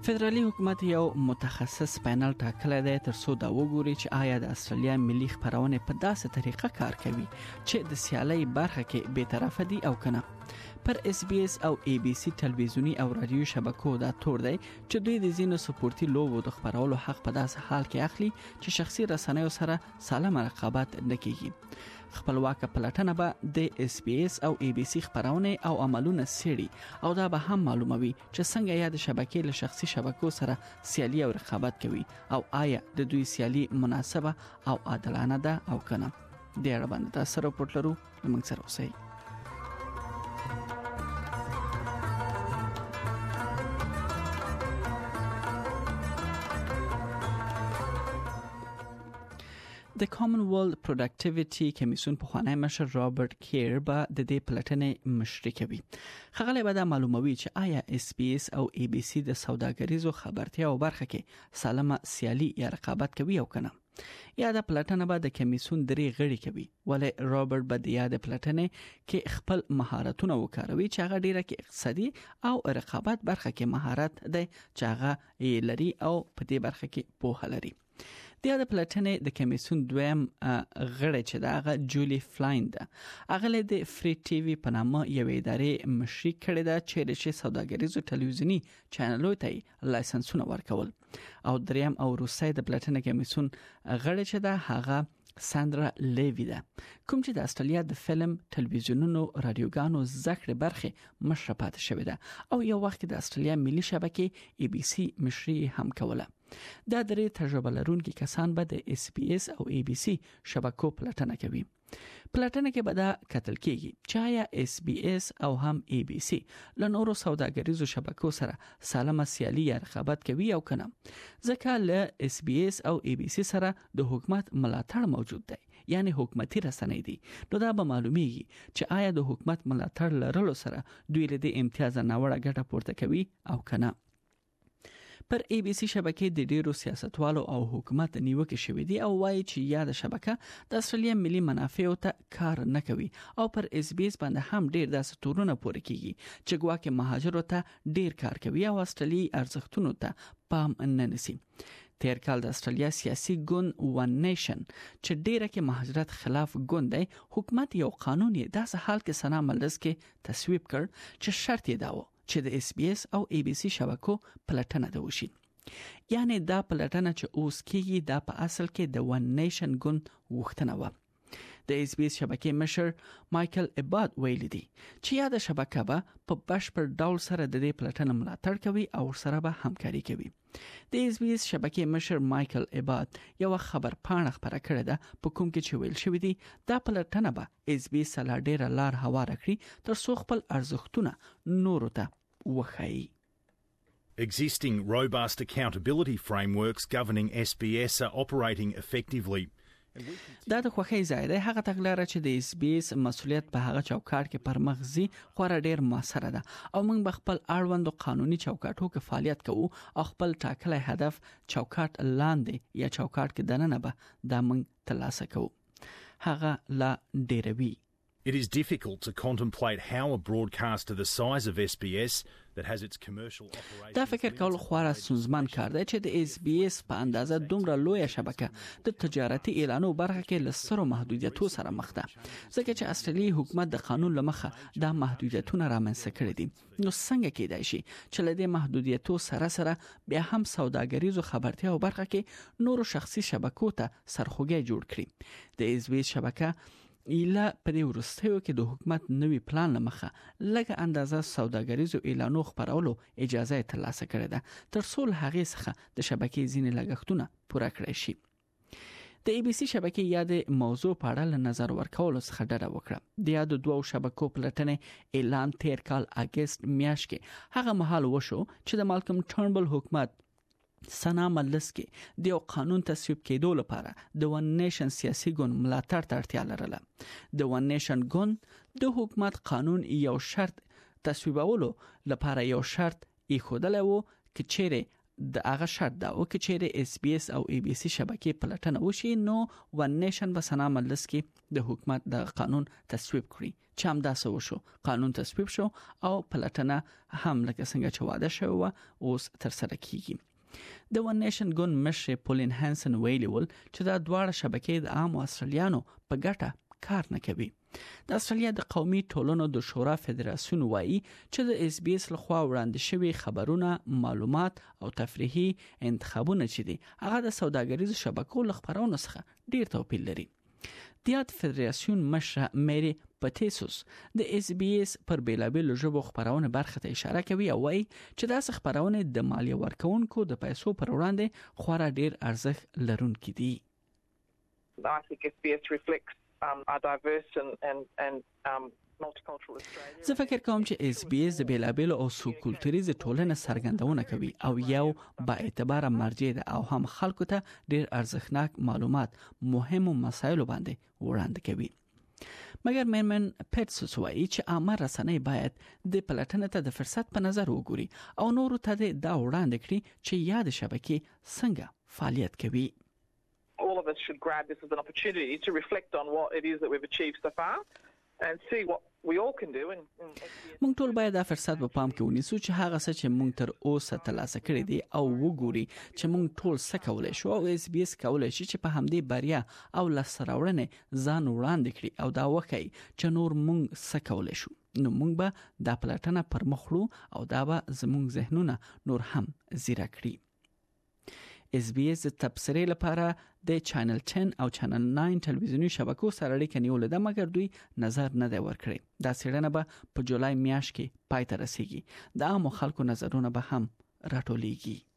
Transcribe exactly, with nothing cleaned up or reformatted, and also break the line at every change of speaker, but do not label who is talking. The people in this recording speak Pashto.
فدرالي حکومت یو متخصص پینل ټاکلی دی تر څو دا وګوري چې آیا د استرالیا ملي خبرونه په داسې طریقه کار کوي چې د سیالۍ برخه کې به طرفه دي او کنه. پر اس بي اس او اي بي سي ټلویزیونی او رادیو شبکو دا تور دی چې دوی د زینو سپورتي لوبو د خبرولو حق په داسې حال کې اخلي چې شخصي رسنیو سره سالمه رقابت نه کیږي. خپلواک پلټنه به د اس بي اس او اي بي سي خبرونه او عملونه سړي او دا به هم معلوموي چې څنګه یا د شبکې له شخصي شبکو سره سیالي او رقابت کوي او آیا د دوی سیالي مناسبه او عادلانه ده او کنه. د اړه باندې تاسو راپورټ لرو موږ سره اوسئ. د کامن-ویلث پروډکټیویټي کمیسیون په خوانی مشر رابرټ کیر به د دې پلټنې مشري کوي. خغلی به دا معلوموي چې آیا اس بي اس او اي بي سي د سوداګریزو خبرتیا او برخه کې سالمه سیالي یا رقابت کوي او کنه. یا د پلټنه به د کمیسیون درې غړي کوي ولې رابرټ به د یاد پلټنې کې خپل مهارتونه وکاروي چې هغه ډیره کې اقتصادي او رقابت برخه کې مهارت دی چې هغه یې لري او په دې برخه کې پوهه لري. د یاد پلټنې د کمیسیون دویم غړی چې دغه جولی فلاین ده هغه له د فری ټي وي په نامه یو ادارې مشري کړې ده چې د سوداګریزو ټلویزیونی چینلونو ته لایسنسونه ورکول. او دریم او روسي د پلټنې کمیسیون غړی چې ده هغه ساندرا لیوی ده کوم چې د استرالیا د فلم ټلویزیونونو رادیوګانو زکړې برخه مشره پاتې شوې ده او یو وخت د استرالیا ملي شبکې اي بي سي مشري هم کوله. دا درې تجربه لرونکي کسان به د اس بي اس او اي بي سي شبکو پلټنه کوي. پلټنه کې به دا کتل کېږي چې آیا اس بي اس او هم اي بي سي له نورو سوداګریزو شبکو سره سالمه سیالي یا رقابت کوي او کنه. ځکه له اس بي اس او اي بي سي سره د حکومت ملاتړ موجود دی یعنی حکومتي رسنۍ دي. نو دا به معلومیږي چې آیا د حکومت ملاتړ لرلو سره دوی له دې امتیاز نه وړه ګټه پورته کوي او کنه. پر اي بي سي شبکې د ډیرو سیاستوالو او حکومت نیوکه شوې دي او وايي چې یا د شبکه د استرالیا ملي منافعو ته کار نه کوي او پر اس بي اس باندې هم ډیر داسې تورونه پورې کیږي چې ګواکې مهاجرو ته ډیر کار کوي او استرالی ارزښتونو ته پام نه نسی. تیر کال د استرالیا سیاسي ګوند ون نیشن چې ډیره کې مهاجرت خلاف ګوند دی حکومت یو قانون یې داسې حال کې سنا مجلس کې تصویب کړ چې شرط یې داو چې د اس بي اس او اي بي سي شبکو پلټنه د وشي. یعنی دا پلټنه چې اوس کېږي دا په اصل کې د ون نیشن ګوند غوښتنه و. د اس بي اس شبکې مشر مایکل ایباد ویلي دی چې یا د شبکه به په بشپړ ډول سره د دې پلټنه ملاتړ کوي او سره به همکاري کوي. د اس بي اس شبکې مشر مایکل ایباد یو خبر پاڼه خبره کړې ده په کوم کې چې ویل شوی دی دا پلټنه به اس بي اس لا ډیره لار هواره کړي تر څو خپل ارزښتونه نورو ته وښایي.
Existing robust accountability frameworks governing S B S are operating effectively.
دا د خوښۍ ځای دی هغه تګلاره چې د اس بي اس مسولیت په هغه چوکاټ کې پرمغزي خورا ډیر موثره ده او موږ به خپل اړوند قانوني چوکاټو کې فعالیت کوو او خپل ټاکلي هدف چوکاټ لاندې یا چوکاټ کې دننه به دا موږ ترلاسه کوو. هغه لا ډیروي.
It is difficult to contemplate how a broadcaster the size of S B S that has its commercial operations
دا فکر کول خورا سوزمن کار دی چې د اس بي اس په اندازه دومره لوی شبکه د تجارتي اعلانو برخه کې لسرو محدودیتونو سره مخ ده ځکه چې استرالی حکومت د قانون لمخه دا محدودیتونه رامنځته کړې دي. نو څنګه کېدای شي چې له دې محدودیتونو سره سره بیا هم سوداګریزو خبرتیا او برخه کې نورو شخصي شبکو ته سرخوږی جوړ کړي. د اس بي اس شبکه ایله په دې ورستیو کې د حکومت نوی پلان لمخه لکه اندازه سوداګریزو اعلانو خبرولو اجازه ترلاسه کړې ده تر څو هغه څخه د شبکې ځینې لګښتونه پوره کړی شي. د اي بي سي شبکې یاد موضوع په اړه نظر ورکول څخه ډډه وکړه. د یاد دوه شبکو پلټنې اعلان تیر کال اگست میاشت کې هغه مهال وشو چې د مالکم ټرنبل حکومت سنا مجلس کې د یو قانون تصویب کېدو لپاره د ون نیشن سیاسي ګوند ملاتړ ته اړتیا لرله. د ون نیشن ګوند د حکومت قانون یو شرط تصویبولو لپاره یو شرط ایښودلی و چې چیرې د هغه شرط دا و چې چیرې اس بي اس او ای بي سي شبکې پلټنه وشي نو ون نیشن به سنا مجلس کې د حکومت د قانون تصویب کړي چې هم دا څه وشو قانون تصویب شو او پلټنه هم لکه څنګه چې واده شوی و اوس تر سره کیږي د ون نیشن ګوند مشر پولین هانسن ویلي ول چې دا دواړه شبکې د عام استرالیانو په ګټه کار نه کوي د استرالیا د قومي ټولنو د شورا فدراسیون وایي چې د اس بي اس لخوا وړاندې شوی خبرونه معلومات او تفریحي انتخابونه چې دي هغه د سوداګریزو شبکو لخبرونو څخه ډیر توپیر لري د یاد فدراسیون مشر مری پټیسوس د اس بي اس پر بیلابل ژبو خبرونه برخه ته اشاره کوي او وایي چې دا خبرونه د مالیه ورکونکو د پیسو پر وړاندې خورا ډیر ارزښت لرونکي دي.
I think S B S reflects Um, are diverse and and and um, multicultural Australia.
زه فکر کوم چې اس بي اس د بیلابل او سو کلتوریز ټولنه سرګندونه کوي او یو با اعتبار مرجع ده او هم خلکو ته ډیر ارزښتناک معلومات مهم مسایل باندې وړاندې کوي. مګر مېرمن پټس وایي چې عامه رسنۍ باید د پلټنې ته د فرصت په نظر وګوري او نورو ته دا وړاندې کړي چې یاد شبکې څنګه فعالیت کوي.
All of us should grab this as an opportunity to reflect on what it is that we've achieved so far and see what we all can do. And
موږ ټول باید دا فرصت په پام کې ونیسو چې هغه څه چې موږ تر اوسه ترلاسه کړی دي او وګوري چې موږ ټول څه کولای شو او اس بي اس کولای شي چې په همدې بریا او لاسراوړنې ځان وړاندې کړي او دا وکړي چې نور موږ څه کولای شو نو موږ به دا پلټنه پر مخ وړو او دا به زموږ ذهنونه نور هم زیرا کړي. اس بي اس د تبصرې لپاره د چینل ټن او چینل ناین ټلویزیونی شبکو سره اړیکه نیولې ده مګر دوی نظر نه دی ورکړی. دا څېړنه به په جولای میاشت کې پای ته رسیږي. د عامو خلکو نظرونه به هم راټولیږي.